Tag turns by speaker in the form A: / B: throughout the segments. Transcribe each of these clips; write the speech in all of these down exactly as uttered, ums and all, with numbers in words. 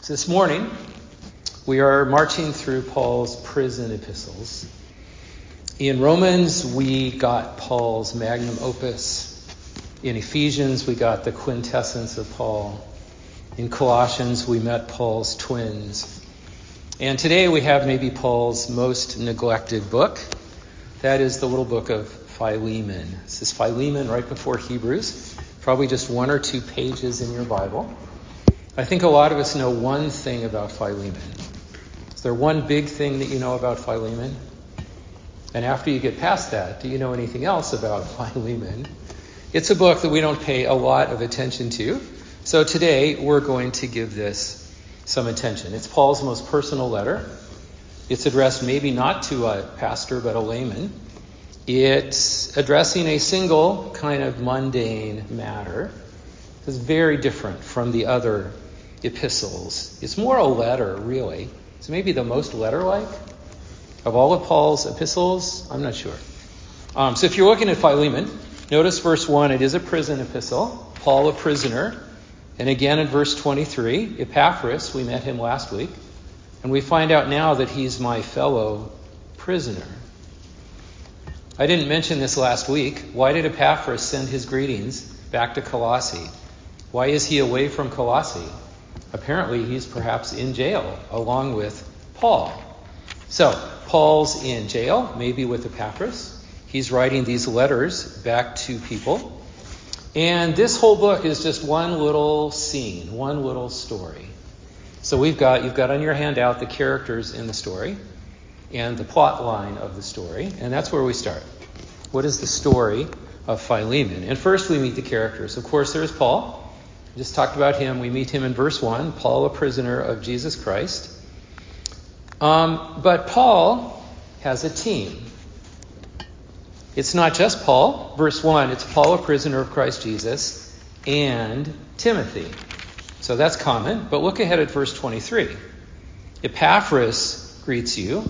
A: So this morning, we are marching through Paul's prison epistles. In Romans, we got Paul's magnum opus. In Ephesians, we got the quintessence of Paul. In Colossians, we met Paul's twins. And today we have maybe Paul's most neglected book. That is the little book of Philemon. This is Philemon right before Hebrews. Probably just one or two pages in your Bible. I think a lot of us know one thing about Philemon. Is there one big thing that you know about Philemon? And after you get past that, do you know anything else about Philemon? It's a book that we don't pay a lot of attention to. So today we're going to give this some attention. It's Paul's most personal letter. It's addressed maybe not to a pastor, but a layman. It's addressing a single kind of mundane matter. It's very different from the other epistles. It's more a letter, really. It's maybe the most letter-like of all of Paul's epistles. I'm not sure. Um, so if you're looking at Philemon, notice verse one. It is a prison epistle. Paul a prisoner. And again in verse twenty-three, Epaphras, we met him last week. And we find out now that he's my fellow prisoner. I didn't mention this last week. Why did Epaphras send his greetings back to Colossae? Why is he away from Colossae? Apparently, he's perhaps in jail along with Paul. So, Paul's in jail, maybe with Epaphras. He's writing these letters back to people. And this whole book is just one little scene, one little story. So we've got, you've got on your handout the characters in the story and the plot line of the story. And that's where we start. What is the story of Philemon? And first we meet the characters. Of course, there's Paul. We just talked about him. We meet him in verse one. Paul, a prisoner of Jesus Christ. Um, but Paul has a team. It's not just Paul. Verse one, it's Paul, a prisoner of Christ Jesus, and Timothy. So that's common. But look ahead at verse twenty-three. Epaphras greets you.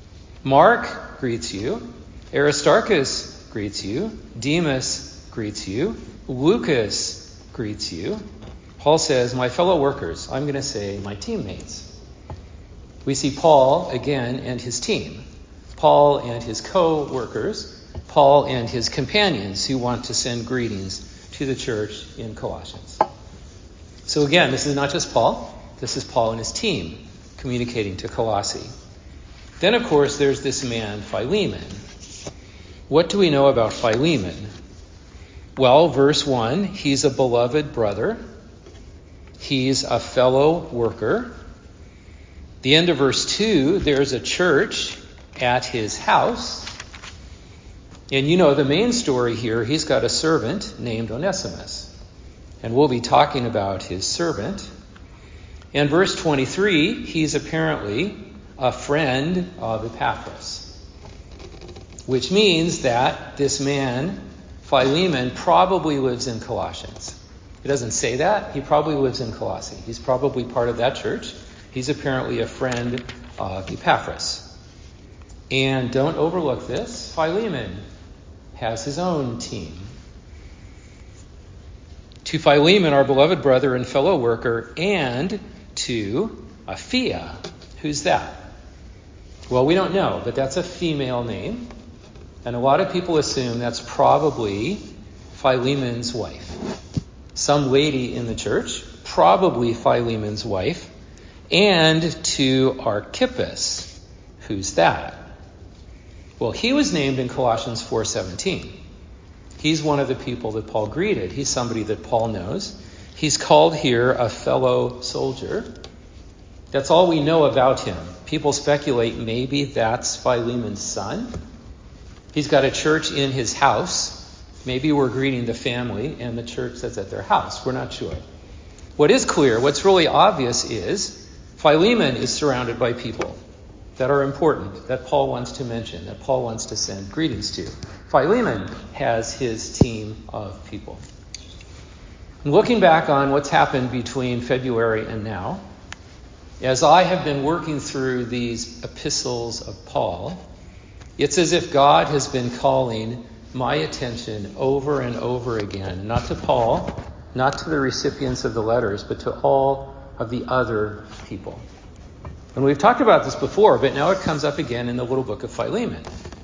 A: Mark greets you. Aristarchus greets you. Demas greets you. Lucas greets you. Paul says, my fellow workers. I'm going to say my teammates. We see Paul again and his team. Paul and his co-workers. Paul and his companions who want to send greetings to the church in Colossians. So again, this is not just Paul. This is Paul and his team communicating to Colossae. Then, of course, there's this man, Philemon. What do we know about Philemon? Well, verse one, he's a beloved brother. He's a fellow worker. The end of verse two, there's a church at his house. And you know the main story here, he's got a servant named Onesimus. And we'll be talking about his servant. And verse twenty-three, he's apparently a friend of Epaphras. Which means that this man, Philemon, probably lives in Colossians. It doesn't say that. He probably lives in Colossae. He's probably part of that church. He's apparently a friend of Epaphras. And don't overlook this. Philemon has his own team. To Philemon, our beloved brother and fellow worker, and to Apphia. Who's that? Well, we don't know, but that's a female name. And a lot of people assume that's probably Philemon's wife. Some lady in the church, probably Philemon's wife. And to Archippus. Who's that? Well, he was named in Colossians four seventeen. He's one of the people that Paul greeted. He's somebody that Paul knows. He's called here a fellow soldier. That's all we know about him. People speculate maybe that's Philemon's son. He's got a church in his house. Maybe we're greeting the family and the church that's at their house. We're not sure. What is clear, what's really obvious is Philemon is surrounded by people that are important, that Paul wants to mention, that Paul wants to send greetings to. Philemon has his team of people. And looking back on what's happened between February and now, as I have been working through these epistles of Paul, it's as if God has been calling my attention over and over again, not to Paul, not to the recipients of the letters, but to all of the other people. And we've talked about this before, but now it comes up again in the little book of Philemon.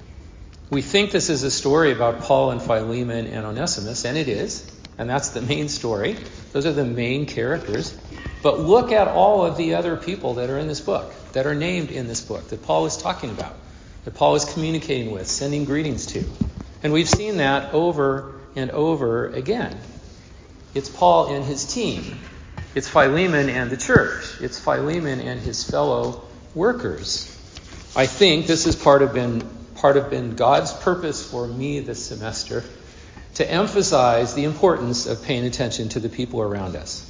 A: We think this is a story about Paul and Philemon and Onesimus, and it is, and that's the main story. Those are the main characters. But look at all of the other people that are in this book, that are named in this book, that Paul is talking about, that Paul is communicating with, sending greetings to. And we've seen that over and over again. It's Paul and his team. It's Philemon and the church. It's Philemon and his fellow workers. I think this has part of been part of been God's purpose for me this semester, to emphasize the importance of paying attention to the people around us.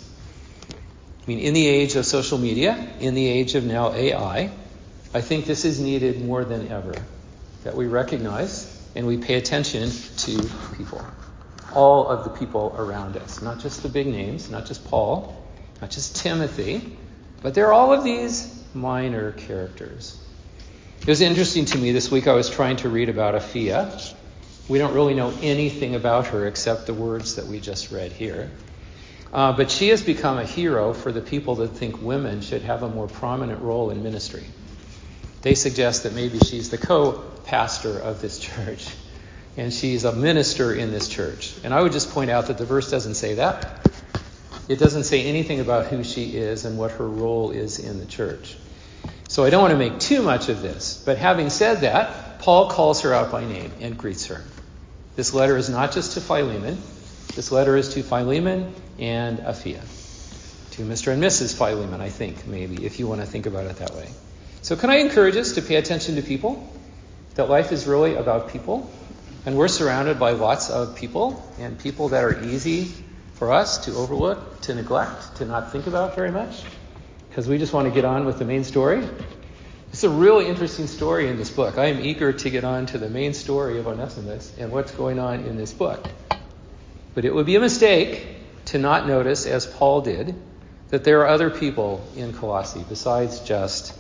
A: I mean, in the age of social media, in the age of now A I, I think this is needed more than ever, that we recognize and we pay attention to people. All of the people around us, not just the big names, not just Paul, not just Timothy, but they're all of these minor characters. It was interesting to me this week. I was trying to read about Aphia. We don't really know anything about her except the words that we just read here. Uh, but she has become a hero for the people that think women should have a more prominent role in ministry. They suggest that maybe she's the co-pastor of this church, and she's a minister in this church. And I would just point out that the verse doesn't say that. It doesn't say anything about who she is and what her role is in the church. So I don't want to make too much of this. But having said that, Paul calls her out by name and greets her. This letter is not just to Philemon. This letter is to Philemon and Aphia. To Mister and Missus Philemon, I think, maybe, if you want to think about it that way. So can I encourage us to pay attention to people? That life is really about people. And we're surrounded by lots of people, and people that are easy for us to overlook, to neglect, to not think about very much, because we just want to get on with the main story. It's a really interesting story in this book. I am eager to get on to the main story of Onesimus and what's going on in this book. But it would be a mistake to not notice, as Paul did, that there are other people in Colossae besides just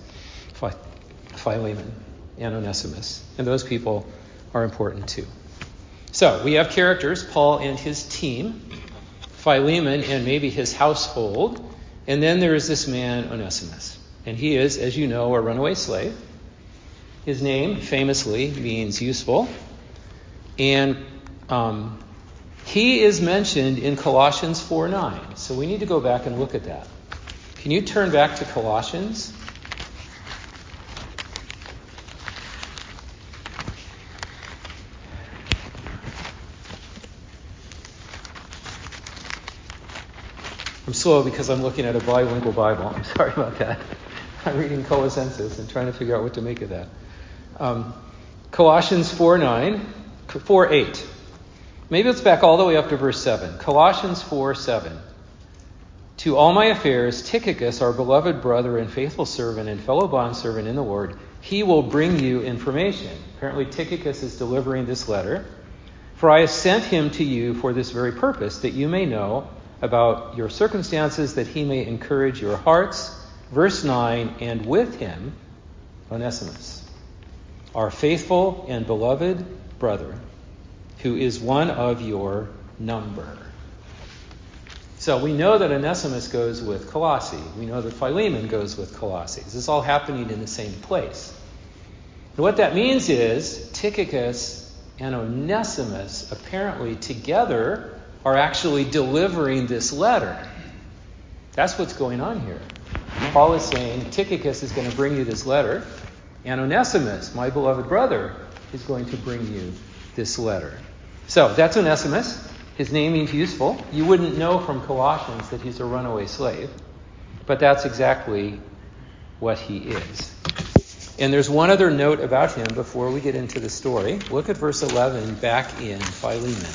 A: Philemon and Onesimus. And those people are important too. So we have characters, Paul and his team, Philemon and maybe his household, and then there is this man, Onesimus. And he is, as you know, a runaway slave. His name, famously, means useful. And um, he is mentioned in Colossians four nine. So we need to go back and look at that. Can you turn back to Colossians? I'm slow because I'm looking at a bilingual Bible. I'm sorry about that. I'm reading Colossenses and trying to figure out what to make of that. Um, Colossians four nine, four eight. Maybe let's back all the way up to verse seven. Colossians four seven. To all my affairs, Tychicus, our beloved brother and faithful servant and fellow bondservant in the Lord, he will bring you information. Apparently Tychicus is delivering this letter. For I have sent him to you for this very purpose, that you may know about your circumstances, that he may encourage your hearts. Verse nine, and with him, Onesimus, our faithful and beloved brother, who is one of your number. So we know that Onesimus goes with Colossae. We know that Philemon goes with Colossae. This is all happening in the same place. And what that means is Tychicus and Onesimus apparently together are actually delivering this letter. That's what's going on here. Paul is saying, Tychicus is going to bring you this letter, and Onesimus, my beloved brother, is going to bring you this letter. So that's Onesimus. His name means useful. You wouldn't know from Colossians that he's a runaway slave, but that's exactly what he is. And there's one other note about him before we get into the story. Look at verse eleven back in Philemon.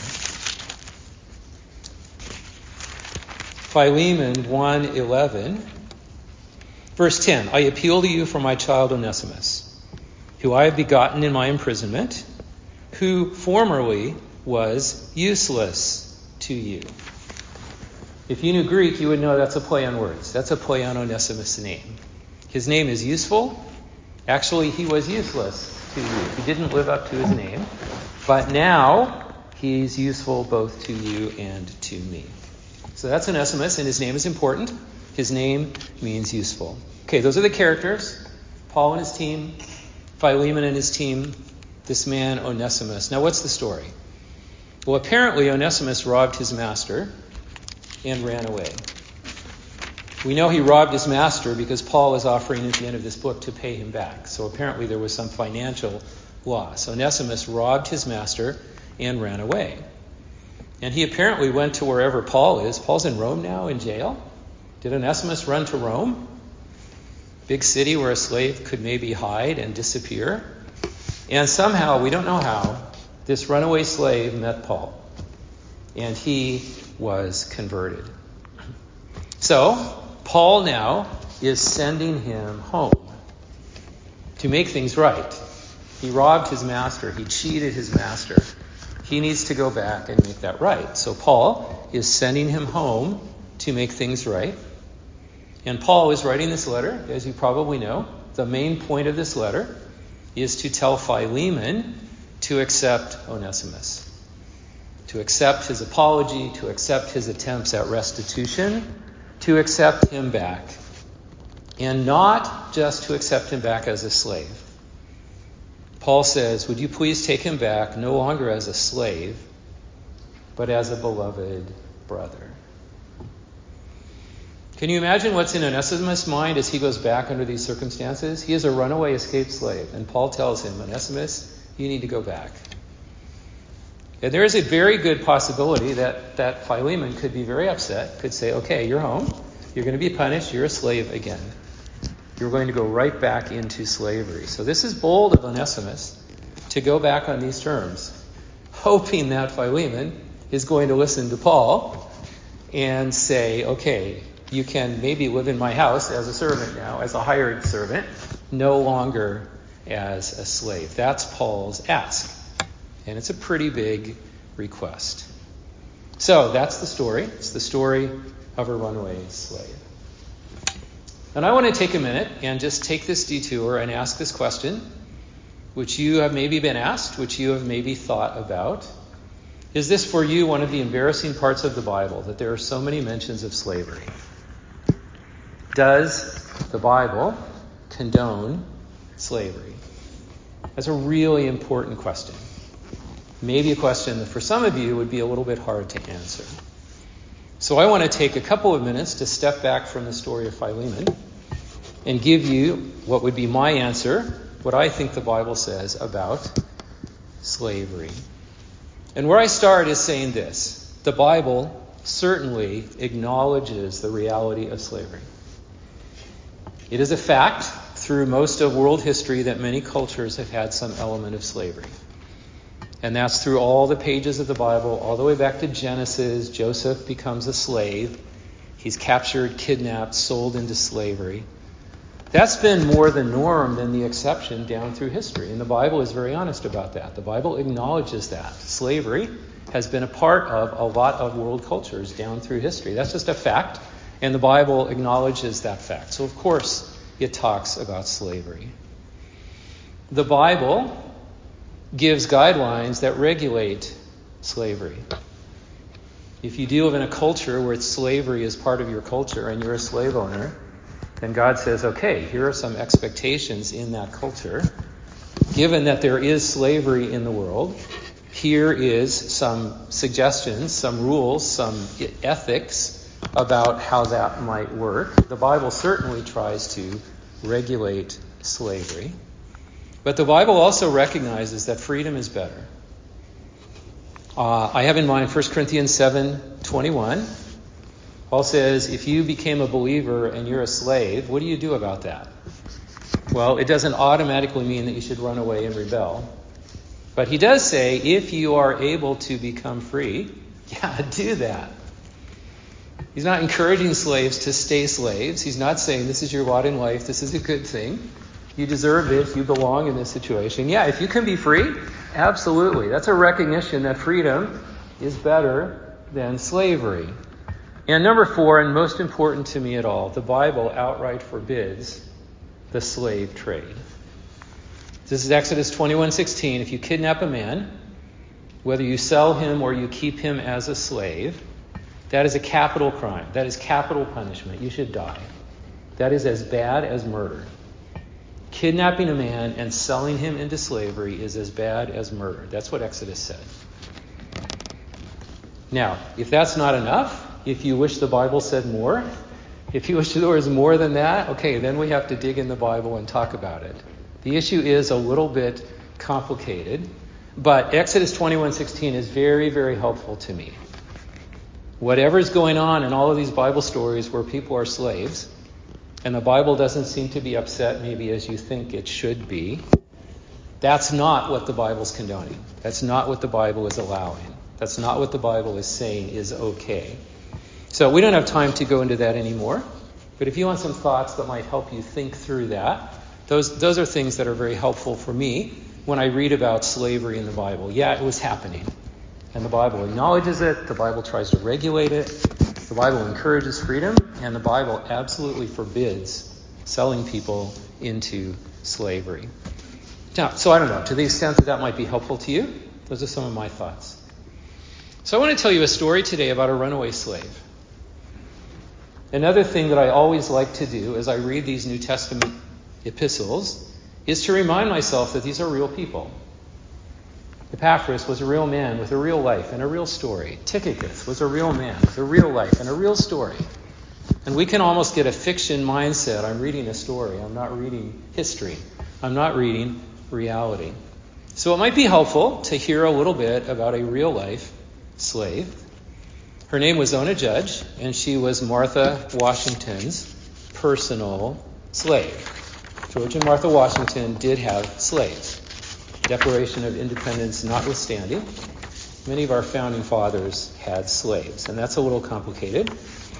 A: Philemon one eleven, verse ten, I appeal to you for my child Onesimus, who I have begotten in my imprisonment, who formerly was useless to you. If you knew Greek, you would know that's a play on words. That's a play on Onesimus' name. His name is useful. Actually, he was useless to you. He didn't live up to his name. But now he's useful both to you and to me. So that's Onesimus, and his name is important. His name means useful. Okay, those are the characters. Paul and his team, Philemon and his team, this man Onesimus. Now what's the story? Well, apparently Onesimus robbed his master and ran away. We know he robbed his master because Paul is offering at the end of this book to pay him back. So apparently there was some financial loss. Onesimus robbed his master and ran away. And he apparently went to wherever Paul is. Paul's in Rome now, in jail. Did Onesimus run to Rome? Big city where a slave could maybe hide and disappear. And somehow, we don't know how, this runaway slave met Paul. And he was converted. So, Paul now is sending him home to make things right. He robbed his master. He cheated his master. He needs to go back and make that right. So Paul is sending him home to make things right. And Paul is writing this letter, as you probably know. The main point of this letter is to tell Philemon to accept Onesimus, to accept his apology, to accept his attempts at restitution, to accept him back, and not just to accept him back as a slave. Paul says, would you please take him back no longer as a slave, but as a beloved brother. Can you imagine what's in Onesimus' mind as he goes back under these circumstances? He is a runaway escaped slave, and Paul tells him, Onesimus, you need to go back. And there is a very good possibility that, that Philemon could be very upset, could say, okay, you're home, you're going to be punished, you're a slave again. You're going to go right back into slavery. So this is bold of Onesimus to go back on these terms, hoping that Philemon is going to listen to Paul and say, okay, you can maybe live in my house as a servant now, as a hired servant, no longer as a slave. That's Paul's ask. And it's a pretty big request. So that's the story. It's the story of a runaway slave. And I want to take a minute and just take this detour and ask this question, which you have maybe been asked, which you have maybe thought about. Is this for you one of the embarrassing parts of the Bible, that there are so many mentions of slavery? Does the Bible condone slavery? That's a really important question. Maybe a question that for some of you would be a little bit hard to answer. So I want to take a couple of minutes to step back from the story of Philemon and give you what would be my answer, what I think the Bible says about slavery. And where I start is saying this: the Bible certainly acknowledges the reality of slavery. It is a fact through most of world history that many cultures have had some element of slavery. And that's through all the pages of the Bible, all the way back to Genesis. Joseph becomes a slave. He's captured, kidnapped, sold into slavery. That's been more the norm than the exception down through history. And the Bible is very honest about that. The Bible acknowledges that. Slavery has been a part of a lot of world cultures down through history. That's just a fact. And the Bible acknowledges that fact. So, of course, it talks about slavery. The Bible gives guidelines that regulate slavery. If you do live in a culture where slavery is part of your culture and you're a slave owner, then God says, okay, here are some expectations in that culture. Given that there is slavery in the world, here is some suggestions, some rules, some ethics about how that might work. The Bible certainly tries to regulate slavery. But the Bible also recognizes that freedom is better. Uh, I have in mind First Corinthians seven twenty-one. Paul says, if you became a believer and you're a slave, what do you do about that? Well, it doesn't automatically mean that you should run away and rebel. But he does say, if you are able to become free, yeah, do that. He's not encouraging slaves to stay slaves. He's not saying this is your lot in life, this is a good thing. You deserve this, you belong in this situation. Yeah, if you can be free, absolutely. That's a recognition that freedom is better than slavery. And number four, and most important to me at all, the Bible outright forbids the slave trade. This is Exodus twenty-one sixteen. If you kidnap a man, whether you sell him or you keep him as a slave, That is a capital crime. That is capital punishment. You should die. That is as bad as murder. Kidnapping a man and selling him into slavery is as bad as murder. That's what Exodus said. Now, if that's not enough, if you wish the Bible said more, if you wish there was more than that, okay, then we have to dig in the Bible and talk about it. The issue is a little bit complicated, but Exodus twenty-one sixteen is very, very helpful to me. Whatever's going on in all of these Bible stories where people are slaves, and the Bible doesn't seem to be upset maybe as you think it should be, that's not what the Bible's condoning. That's not what the Bible is allowing. That's not what the Bible is saying is okay. So we don't have time to go into that anymore. But if you want some thoughts that might help you think through that, those those are things that are very helpful for me when I read about slavery in the Bible. Yeah, it was happening. And the Bible acknowledges it. The Bible tries to regulate it. The Bible encourages freedom. And the Bible absolutely forbids selling people into slavery. Now, so I don't know, to the extent that that might be helpful to you, those are some of my thoughts. So I want to tell you a story today about a runaway slave. Another thing that I always like to do as I read these New Testament epistles is to remind myself that these are real people. Epaphras was a real man with a real life and a real story. Tychicus was a real man with a real life and a real story. And we can almost get a fiction mindset. I'm reading a story. I'm not reading history. I'm not reading reality. So it might be helpful to hear a little bit about a real life slave. Her name was Ona Judge, and she was Martha Washington's personal slave. George and Martha Washington did have slaves. Declaration of Independence notwithstanding, many of our founding fathers had slaves, and that's a little complicated.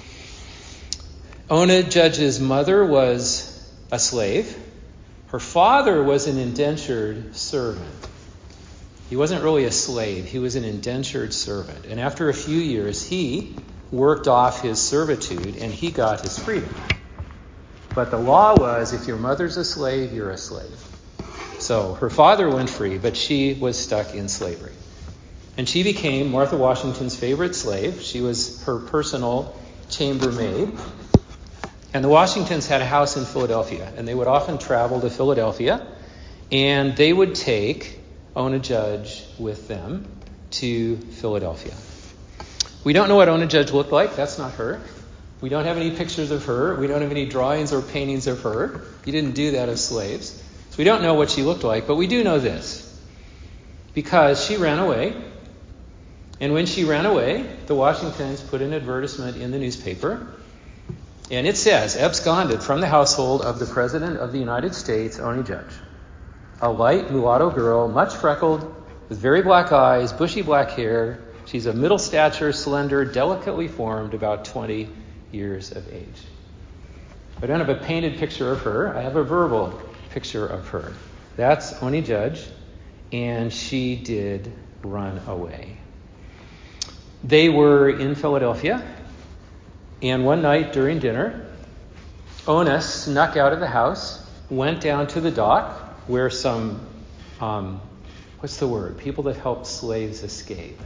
A: Ona Judge's mother was a slave. Her father was an indentured servant. He wasn't really a slave. He was an indentured servant. And after a few years, he worked off his servitude and he got his freedom. But the law was, if your mother's a slave, you're a slave. So her father went free, but she was stuck in slavery. And she became Martha Washington's favorite slave. She was her personal chambermaid. And the Washingtons had a house in Philadelphia, and they would often travel to Philadelphia, and they would take Ona Judge with them to Philadelphia. We don't know what Ona Judge looked like. That's not her. We don't have any pictures of her. We don't have any drawings or paintings of her. You didn't do that as slaves. So we don't know what she looked like, but we do know this. Because she ran away. And when she ran away, the Washingtons put an advertisement in the newspaper. And it says, absconded from the household of the President of the United States, Ona Judge. A light mulatto girl, much freckled, with very black eyes, bushy black hair. She's of middle stature, slender, delicately formed, about twenty years of age. I don't have a painted picture of her. I have a verbal picture of her. That's Ona Judge, and she did run away. They were in Philadelphia, and one night during dinner, Ona snuck out of the house, went down to the dock, where some, um, what's the word? People that helped slaves escape.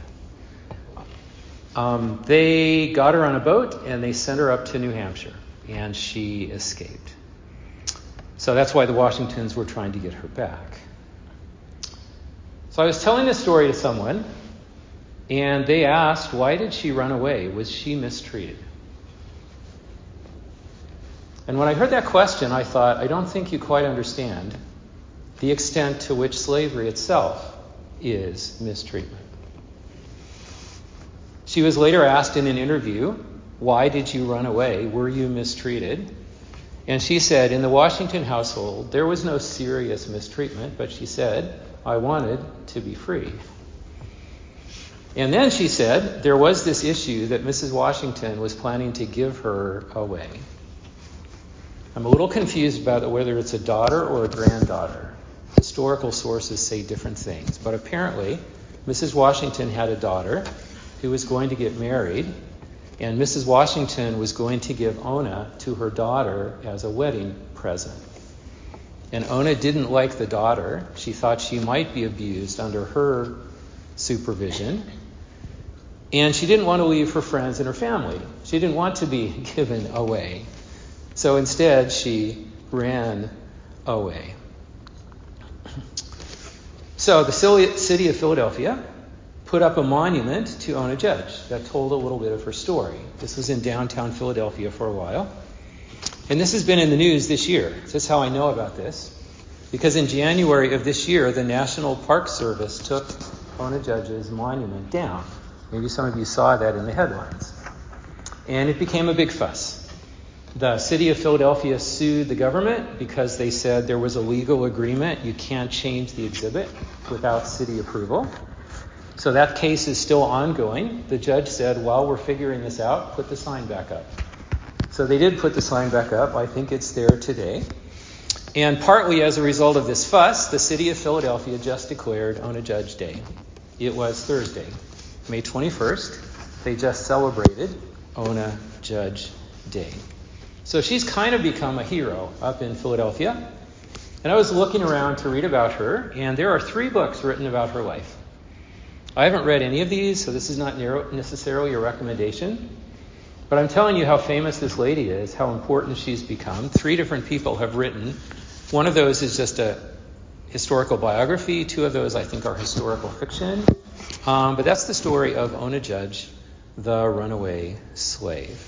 A: Um, they got her on a boat and they sent her up to New Hampshire, and she escaped. So that's why the Washingtons were trying to get her back. So I was telling this story to someone, and they asked, why did she run away? Was she mistreated? And when I heard that question, I thought, I don't think you quite understand the extent to which slavery itself is mistreatment. She was later asked in an interview, why did you run away? Were you mistreated? And she said, in the Washington household, there was no serious mistreatment, but she said, I wanted to be free. And then she said, there was this issue that Missus Washington was planning to give her away. I'm a little confused about whether it's a daughter or a granddaughter. Historical sources say different things. But apparently, Missus Washington had a daughter who was going to get married, and Missus Washington was going to give Ona to her daughter as a wedding present. And Ona didn't like the daughter. She thought she might be abused under her supervision. And she didn't want to leave her friends and her family. She didn't want to be given away. So instead, she ran away. So the city of Philadelphia put up a monument to Ona Judge that told a little bit of her story. This was in downtown Philadelphia for a while. And this has been in the news this year. This is how I know about this. Because in January of this year, the National Park Service took Ona Judge's monument down. Maybe some of you saw that in the headlines. And it became a big fuss. The city of Philadelphia sued the government because they said there was a legal agreement. You can't change the exhibit without city approval. So that case is still ongoing. The judge said, while we're figuring this out, put the sign back up. So they did put the sign back up. I think it's there today. And partly as a result of this fuss, the city of Philadelphia just declared Ona Judge Day. It was Thursday, May twenty-first. They just celebrated Ona Judge Day. So she's kind of become a hero up in Philadelphia. And I was looking around to read about her, and there are three books written about her life. I haven't read any of these, so this is not necessarily a recommendation. But I'm telling you how famous this lady is, how important she's become. Three different people have written. One of those is just a historical biography. Two of those, I think, are historical fiction. Um, but that's the story of Ona Judge, the runaway slave.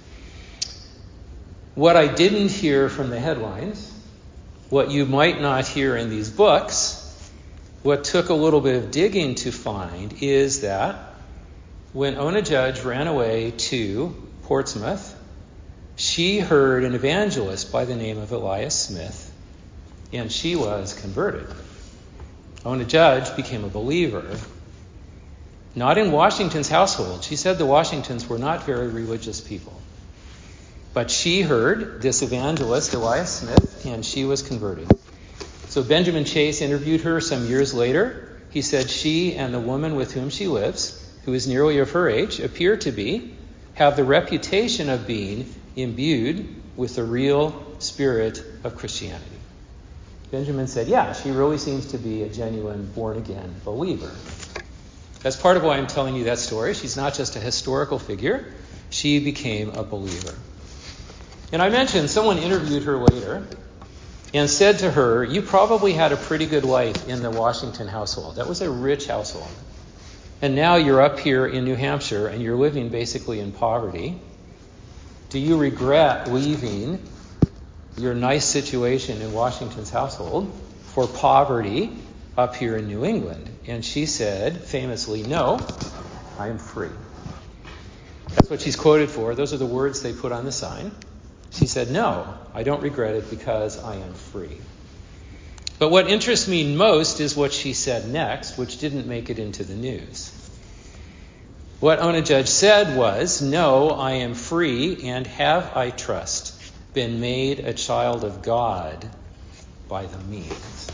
A: What I didn't hear from the headlines, what you might not hear in these books, what took a little bit of digging to find is that when Ona Judge ran away to Portsmouth, she heard an evangelist by the name of Elias Smith, and she was converted. Ona Judge became a believer, not in Washington's household. She said the Washingtons were not very religious people. But she heard this evangelist, Elias Smith, and she was converted. So Benjamin Chase interviewed her some years later. He said she and the woman with whom she lives, who is nearly of her age, appear to be, have the reputation of being imbued with the real spirit of Christianity. Benjamin said, yeah, she really seems to be a genuine born-again believer. That's part of why I'm telling you that story. She's not just a historical figure. She became a believer. And I mentioned someone interviewed her later and said to her, you probably had a pretty good life in the Washington household. That was a rich household. And now you're up here in New Hampshire and you're living basically in poverty. Do you regret leaving your nice situation in Washington's household for poverty up here in New England? And she said, famously, no, I am free. That's what she's quoted for. Those are the words they put on the sign. She said, no, I don't regret it because I am free. But what interests me most is what she said next, which didn't make it into the news. What Ona Judge said was, no, I am free, and have, I trust, been made a child of God by the means.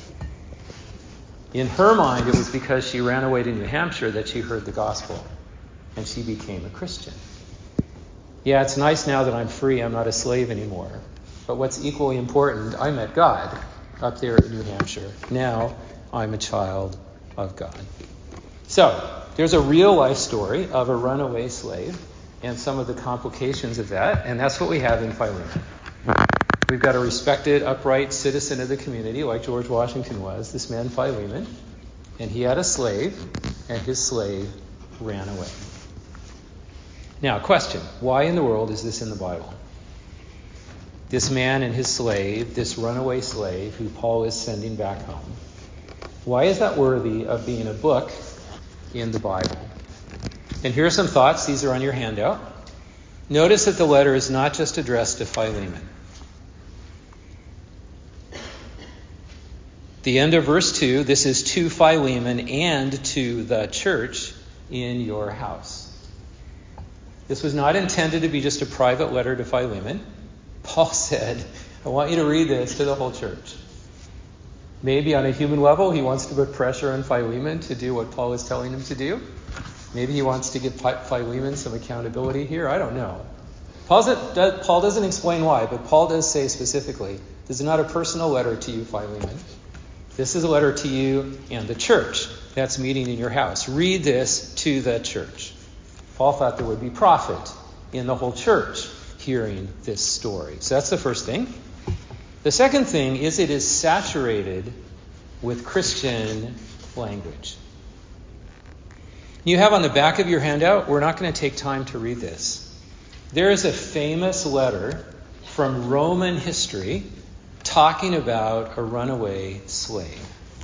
A: In her mind, it was because she ran away to New Hampshire that she heard the gospel, and she became a Christian. Yeah, it's nice now that I'm free, I'm not a slave anymore. But what's equally important, I met God up there in New Hampshire. Now I'm a child of God. So, there's a real life story of a runaway slave and some of the complications of that, and that's what we have in Philemon. We've got a respected, upright citizen of the community, like George Washington was, this man Philemon, and he had a slave, and his slave ran away. Now, question, why in the world is this in the Bible? This man and his slave, this runaway slave who Paul is sending back home, why is that worthy of being a book in the Bible? And here are some thoughts. These are on your handout. Notice that the letter is not just addressed to Philemon. The end of verse two, this is to Philemon and to the church in your house. This was not intended to be just a private letter to Philemon. Paul said, I want you to read this to the whole church. Maybe on a human level, he wants to put pressure on Philemon to do what Paul is telling him to do. Maybe he wants to give Philemon some accountability here. I don't know. Paul doesn't explain why, but Paul does say specifically, this is not a personal letter to you, Philemon. This is a letter to you and the church that's meeting in your house. Read this to the church. Paul thought there would be profit in the whole church hearing this story. So that's the first thing. The second thing is it is saturated with Christian language. You have on the back of your handout, we're not going to take time to read this. There is a famous letter from Roman history talking about a runaway slave.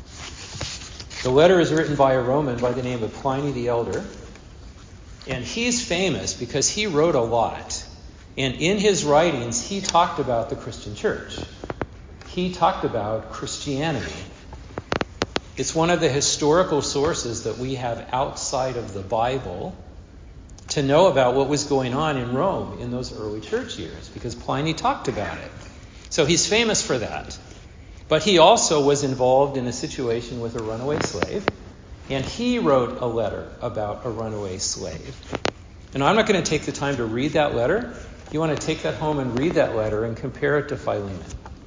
A: The letter is written by a Roman by the name of Pliny the Elder. And he's famous because he wrote a lot. And in his writings, he talked about the Christian church. He talked about Christianity. It's one of the historical sources that we have outside of the Bible to know about what was going on in Rome in those early church years, because Pliny talked about it. So he's famous for that. But he also was involved in a situation with a runaway slave, and he wrote a letter about a runaway slave. And I'm not going to take the time to read that letter. You want to take that home and read that letter and compare it to Philemon.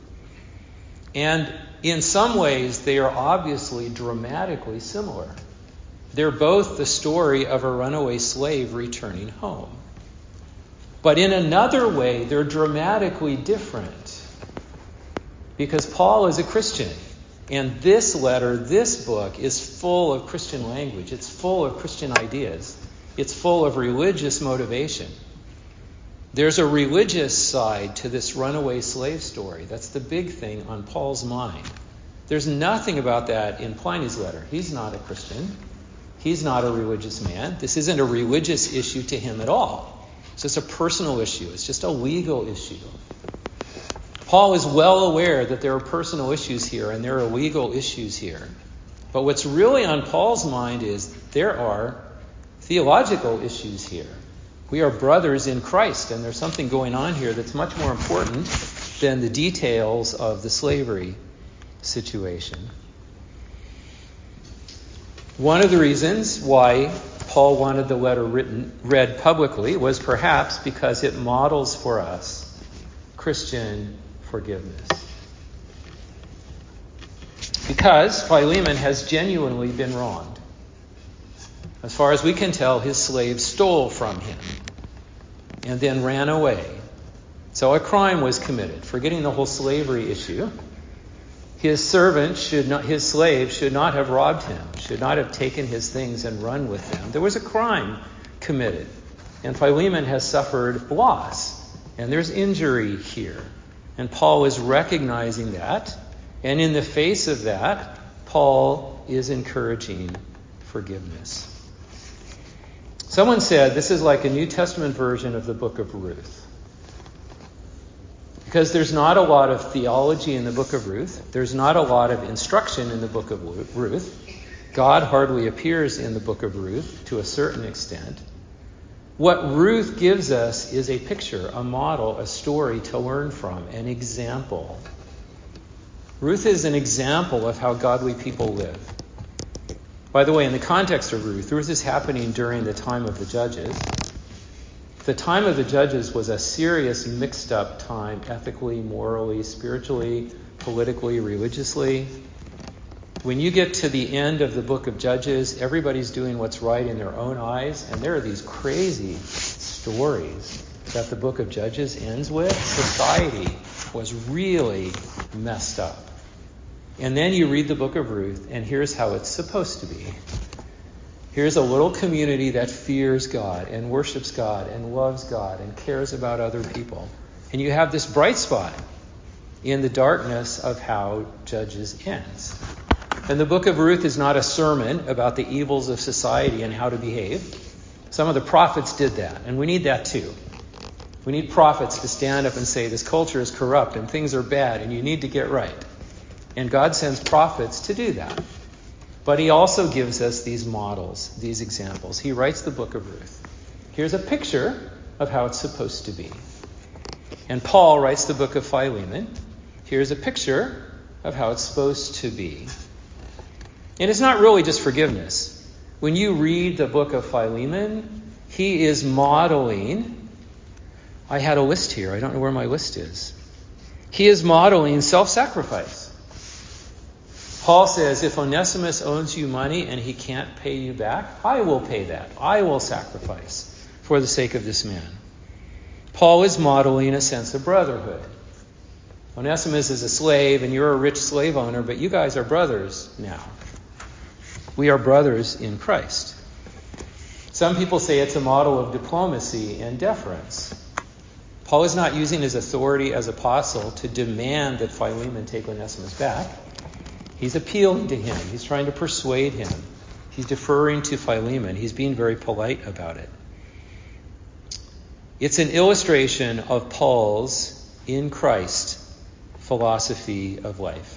A: And in some ways, they are obviously dramatically similar. They're both the story of a runaway slave returning home. But in another way, they're dramatically different. Because Paul is a Christian. And this letter, this book, is full of Christian language. It's full of Christian ideas. It's full of religious motivation. There's a religious side to this runaway slave story. That's the big thing on Paul's mind. There's nothing about that in Pliny's letter. He's not a Christian. He's not a religious man. This isn't a religious issue to him at all. It's just a personal issue. It's just a legal issue. Paul is well aware that there are personal issues here and there are legal issues here. But what's really on Paul's mind is there are theological issues here. We are brothers in Christ, and there's something going on here that's much more important than the details of the slavery situation. One of the reasons why Paul wanted the letter written, read publicly was perhaps because it models for us Christian forgiveness. Because Philemon has genuinely been wronged. As far as we can tell, his slave stole from him and then ran away. So a crime was committed. Forgetting the whole slavery issue, his servant should not, his slave should not have robbed him, should not have taken his things and run with them. There was a crime committed, and Philemon has suffered loss, and there's injury here. And Paul is recognizing that, and in the face of that, Paul is encouraging forgiveness. Someone said this is like a New Testament version of the book of Ruth. Because there's not a lot of theology in the book of Ruth. There's not a lot of instruction in the book of Ruth. God hardly appears in the book of Ruth to a certain extent. What Ruth gives us is a picture, a model, a story to learn from, an example. Ruth is an example of how godly people live. By the way, in the context of Ruth, Ruth is happening during the time of the Judges. The time of the Judges was a serious mixed up time, ethically, morally, spiritually, politically, religiously. When you get to the end of the book of Judges, everybody's doing what's right in their own eyes, and there are these crazy stories that the book of Judges ends with. Society was really messed up. And then you read the book of Ruth, and here's how it's supposed to be. Here's a little community that fears God and worships God and loves God and cares about other people. And you have this bright spot in the darkness of how Judges ends. And the book of Ruth is not a sermon about the evils of society and how to behave. Some of the prophets did that, and we need that too. We need prophets to stand up and say, this culture is corrupt and things are bad and you need to get right. And God sends prophets to do that. But he also gives us these models, these examples. He writes the book of Ruth. Here's a picture of how it's supposed to be. And Paul writes the book of Philemon. Here's a picture of how it's supposed to be. And it's not really just forgiveness. When you read the book of Philemon, he is modeling. I had a list here. I don't know where my list is. He is modeling self-sacrifice. Paul says, if Onesimus owes you money and he can't pay you back, I will pay that. I will sacrifice. for the sake of this man. Paul is modeling a sense of brotherhood. Onesimus is a slave, and you're a rich slave owner, but you guys are brothers now. We are brothers in Christ. Some people say it's a model of diplomacy and deference. Paul is not using his authority as apostle to demand that Philemon take Onesimus back. He's appealing to him. He's trying to persuade him. He's deferring to Philemon. He's being very polite about it. It's an illustration of Paul's, in Christ, philosophy of life.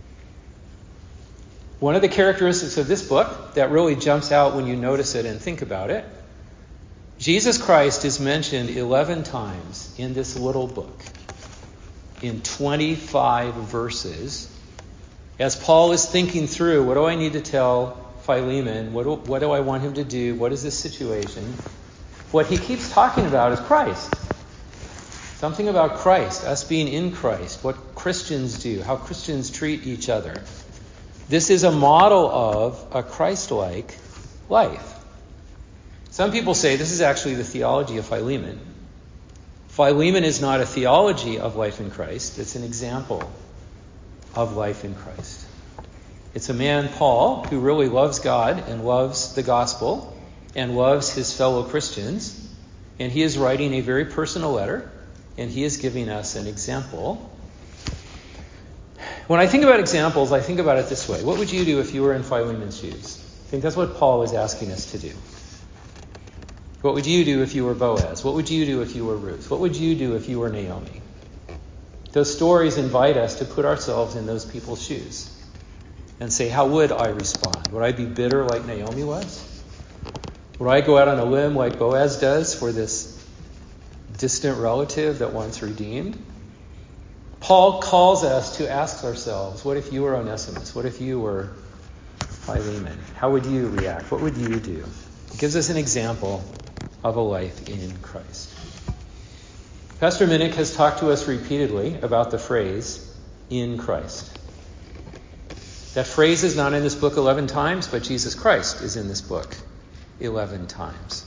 A: One of the characteristics of this book that really jumps out when you notice it and think about it, Jesus Christ is mentioned eleven times in this little book, in twenty-five verses, as Paul is thinking through, what do I need to tell Philemon? What do, what do I want him to do? What is this situation? What he keeps talking about is Christ. Something about Christ, us being in Christ, what Christians do, how Christians treat each other. This is a model of a Christ-like life. Some people say this is actually the theology of Philemon. Philemon is not a theology of life in Christ. It's an example of life in Christ. It's a man, Paul, who really loves God and loves the gospel and loves his fellow Christians. And he is writing a very personal letter, and he is giving us an example. When I think about examples, I think about it this way. What would you do if you were in Philemon's shoes? I think that's what Paul is asking us to do. What would you do if you were Boaz? What would you do if you were Ruth? What would you do if you were Naomi? Those stories invite us to put ourselves in those people's shoes and say, how would I respond? Would I be bitter like Naomi was? Would I go out on a limb like Boaz does for this distant relative that once redeemed? Paul calls us to ask ourselves, what if you were Onesimus? What if you were Philemon? How would you react? What would you do? It gives us an example of a life in Christ. Pastor Minnick has talked to us repeatedly about the phrase, in Christ. That phrase is not in this book eleven times, but Jesus Christ is in this book eleven times.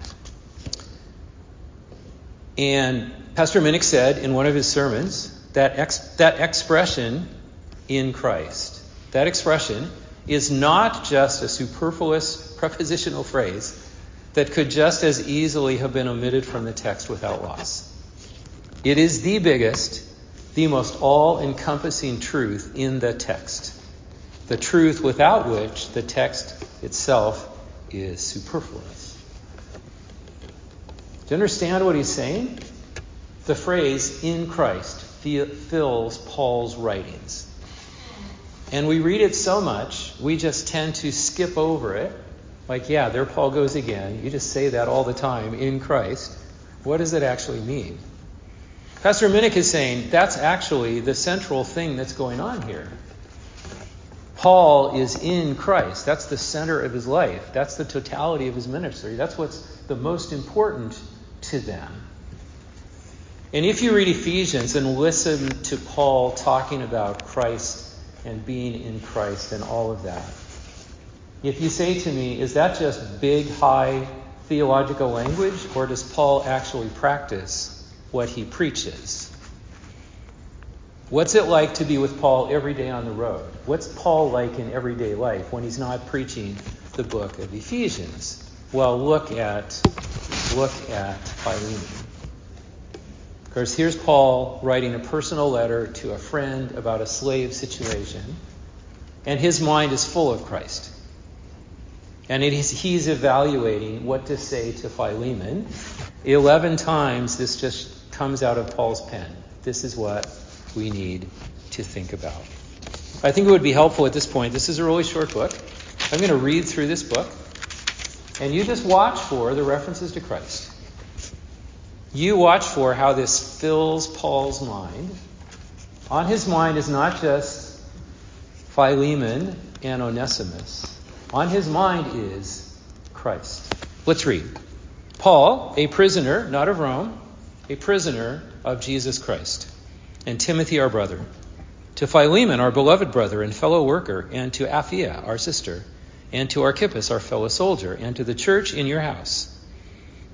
A: And Pastor Minnick said in one of his sermons that ex- that expression, in Christ, that expression is not just a superfluous prepositional phrase that could just as easily have been omitted from the text without loss. It is the biggest, the most all-encompassing truth in the text. The truth without which the text itself is superfluous. Do you understand what he's saying? The phrase, in Christ, fills Paul's writings. And we read it so much, we just tend to skip over it. Like, yeah, there Paul goes again. You just say that all the time, in Christ. What does it actually mean? Pastor Minnick is saying that's actually the central thing that's going on here. Paul is in Christ. That's the center of his life. That's the totality of his ministry. That's what's the most important to them. And if you read Ephesians and listen to Paul talking about Christ and being in Christ and all of that, if you say to me, is that just big, high theological language, or does Paul actually practice what he preaches? What's it like to be with Paul every day on the road? What's Paul like in everyday life when he's not preaching the book of Ephesians? Well, look at, look at Philemon. Of course, here's Paul writing a personal letter to a friend about a slave situation, and his mind is full of Christ. And it is, he's evaluating what to say to Philemon. Eleven times this just comes out of Paul's pen. This is what we need to think about. I think it would be helpful at this point. This is a really short book. I'm going to read through this book, and you just watch for the references to Christ. You watch for how this fills Paul's mind. On his mind is not just Philemon and Onesimus. On his mind is Christ. Let's read. Paul, a prisoner, not of Rome, a prisoner of Jesus Christ, and Timothy, our brother, to Philemon, our beloved brother and fellow worker, and to Apphia, our sister, and to Archippus, our fellow soldier, and to the church in your house.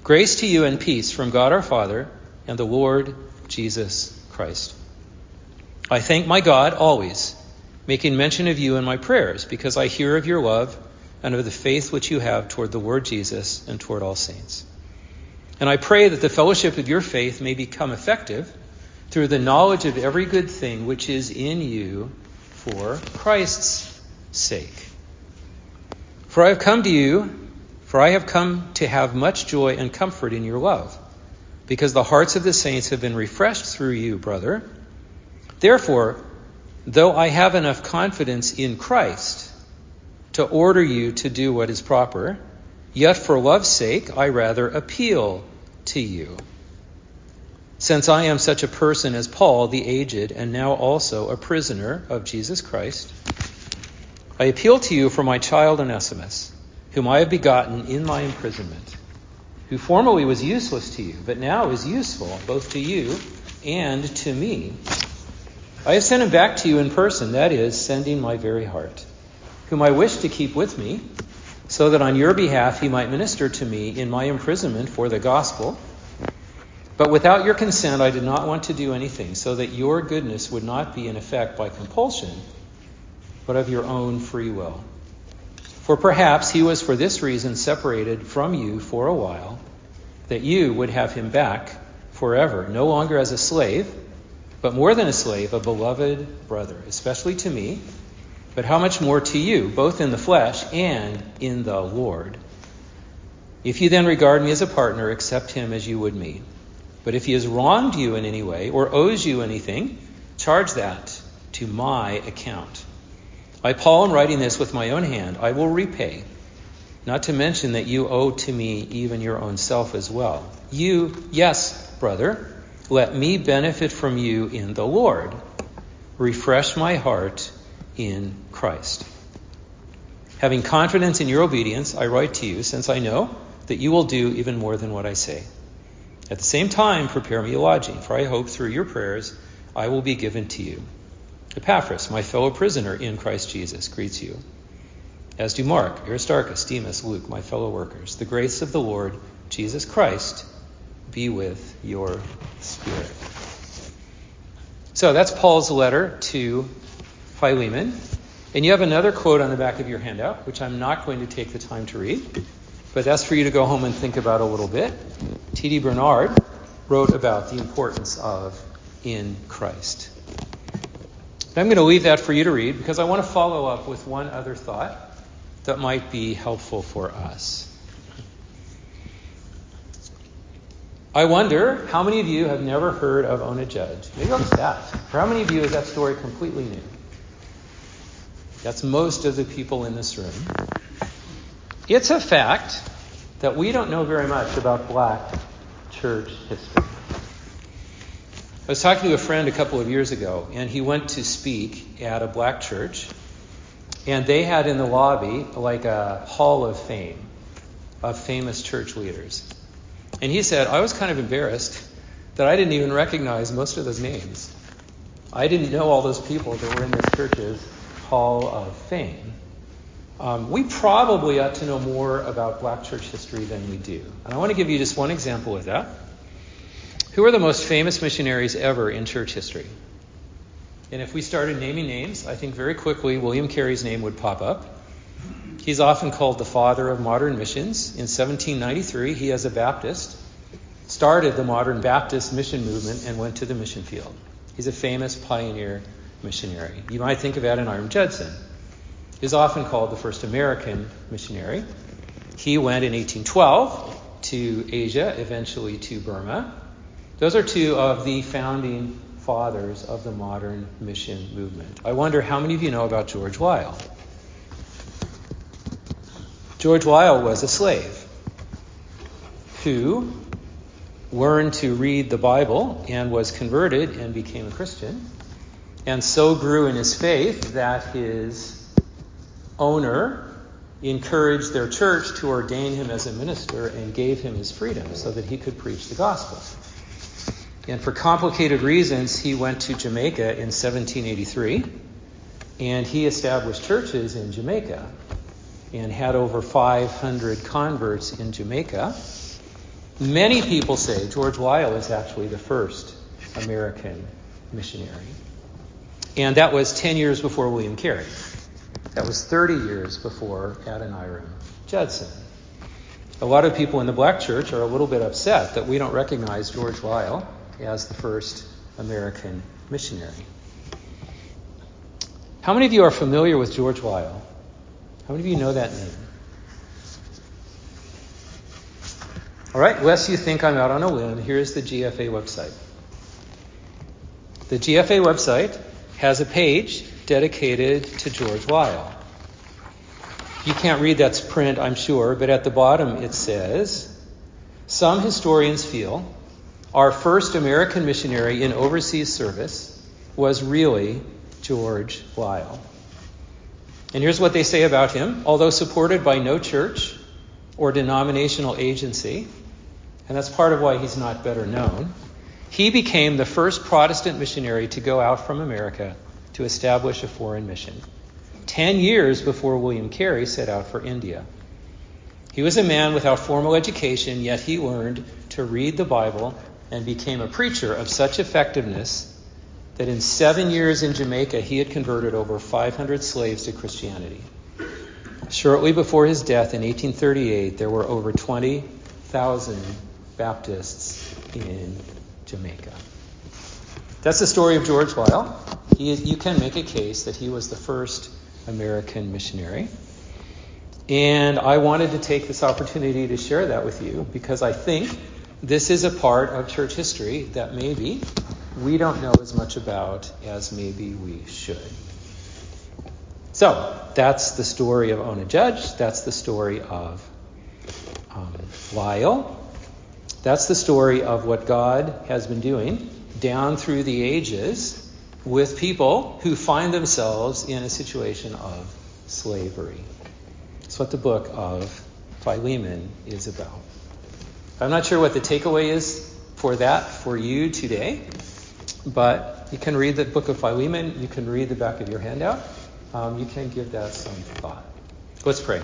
A: Grace to you and peace from God our Father and the Lord Jesus Christ. I thank my God always, making mention of you in my prayers, because I hear of your love and of the faith which you have toward the Lord Jesus and toward all saints. And I pray that the fellowship of your faith may become effective through the knowledge of every good thing which is in you for Christ's sake. For I have come to you, for I have come to have much joy and comfort in your love, because the hearts of the saints have been refreshed through you, brother. Therefore, though I have enough confidence in Christ to order you to do what is proper, yet for love's sake I rather appeal to you. Since I am such a person as Paul, the aged, and now also a prisoner of Jesus Christ, I appeal to you for my child Onesimus, whom I have begotten in my imprisonment, who formerly was useless to you, but now is useful both to you and to me. I have sent him back to you in person, that is, sending my very heart, whom I wish to keep with me, so that on your behalf he might minister to me in my imprisonment for the gospel. But without your consent I did not want to do anything, so that your goodness would not be in effect by compulsion, but of your own free will. For perhaps he was for this reason separated from you for a while, that you would have him back forever, no longer as a slave, but more than a slave, a beloved brother, especially to me, but how much more to you, both in the flesh and in the Lord. If you then regard me as a partner, accept him as you would me. But if he has wronged you in any way or owes you anything, charge that to my account. I, Paul, am writing this with my own hand. I will repay, not to mention that you owe to me even your own self as well. You, yes, brother, let me benefit from you in the Lord. Refresh my heart in Christ. Having confidence in your obedience, I write to you, since I know that you will do even more than what I say. At the same time, prepare me a lodging, for I hope through your prayers I will be given to you. Epaphras, my fellow prisoner in Christ Jesus, greets you, as do Mark, Aristarchus, Demas, Luke, my fellow workers. The grace of the Lord Jesus Christ be with your spirit. So that's Paul's letter to Philemon. And you have another quote on the back of your handout, which I'm not going to take the time to read, but that's for you to go home and think about a little bit. T D Bernard wrote about the importance of in Christ. I'm going to leave that for you to read because I want to follow up with one other thought that might be helpful for us. I wonder how many of you have never heard of Ona Judge? Maybe on staff. For how many of you is that story completely new? That's most of the people in this room. It's a fact that we don't know very much about black church history. I was talking to a friend a couple of years ago, and he went to speak at a black church, and they had in the lobby like a hall of fame of famous church leaders. And he said, I was kind of embarrassed that I didn't even recognize most of those names. I didn't know all those people that were in this church's hall of fame. Um, we probably ought to know more about black church history than we do. And I want to give you just one example of that. Who are the most famous missionaries ever in church history? And if we started naming names, I think very quickly William Carey's name would pop up. He's often called the father of modern missions. In seventeen ninety-three, he, as a Baptist, started the modern Baptist mission movement and went to the mission field. He's a famous pioneer missionary. You might think of Adoniram Judson. He's often called the first American missionary. He went in eighteen twelve to Asia, eventually to Burma. Those are two of the founding fathers of the modern mission movement. I wonder how many of you know about George Liele. George Liele was a slave who learned to read the Bible and was converted and became a Christian, and so grew in his faith that his owner encouraged their church to ordain him as a minister and gave him his freedom so that he could preach the gospel. And for complicated reasons, he went to Jamaica in seventeen eighty-three, and he established churches in Jamaica and had over five hundred converts in Jamaica. Many people say George Weil is actually the first American missionary. And that was ten years before William Carey. That was thirty years before Adoniram Judson. A lot of people in the black church are a little bit upset that we don't recognize George Weil as the first American missionary. How many of you are familiar with George Weil? How many of you know that name? All right, lest you think I'm out on a limb, here's the G F A website. The G F A website has a page dedicated to George Weil. You can't read that print, I'm sure, but at the bottom it says, some historians feel our first American missionary in overseas service was really George Weil. And here's what they say about him. Although supported by no church or denominational agency, and that's part of why he's not better known, he became the first Protestant missionary to go out from America to establish a foreign mission, ten years before William Carey set out for India. He was a man without formal education, yet he learned to read the Bible and became a preacher of such effectiveness that in seven years in Jamaica, he had converted over five hundred slaves to Christianity. Shortly before his death in eighteen thirty-eight, there were over twenty thousand Baptists in Jamaica. That's the story of George Weil. He, you can make a case that he was the first American missionary. And I wanted to take this opportunity to share that with you because I think this is a part of church history that maybe we don't know as much about as maybe we should. So that's the story of Ona Judge. That's the story of um, Weil. That's the story of what God has been doing down through the ages with people who find themselves in a situation of slavery. That's what the book of Philemon is about. I'm not sure what the takeaway is for that for you today, but you can read the book of Philemon. You can read the back of your handout. Um, you can give that some thought. Let's pray.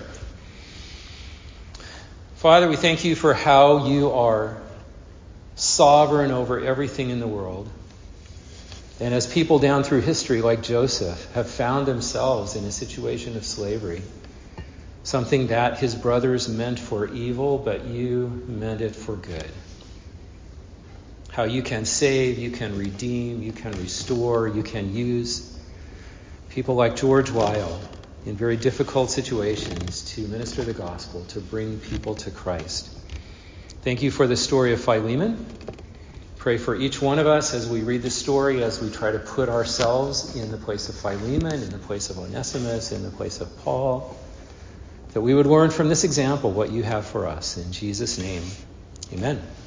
A: Father, we thank you for how you are sovereign over everything in the world. And as people down through history like Joseph have found themselves in a situation of slavery, something that his brothers meant for evil, but you meant it for good. How you can save, you can redeem, you can restore, you can use people like George Weil in very difficult situations to minister the gospel, to bring people to Christ. Thank you for the story of Philemon. Pray for each one of us as we read the story, as we try to put ourselves in the place of Philemon, in the place of Onesimus, in the place of Paul, that we would learn from this example what you have for us. In Jesus' name, amen.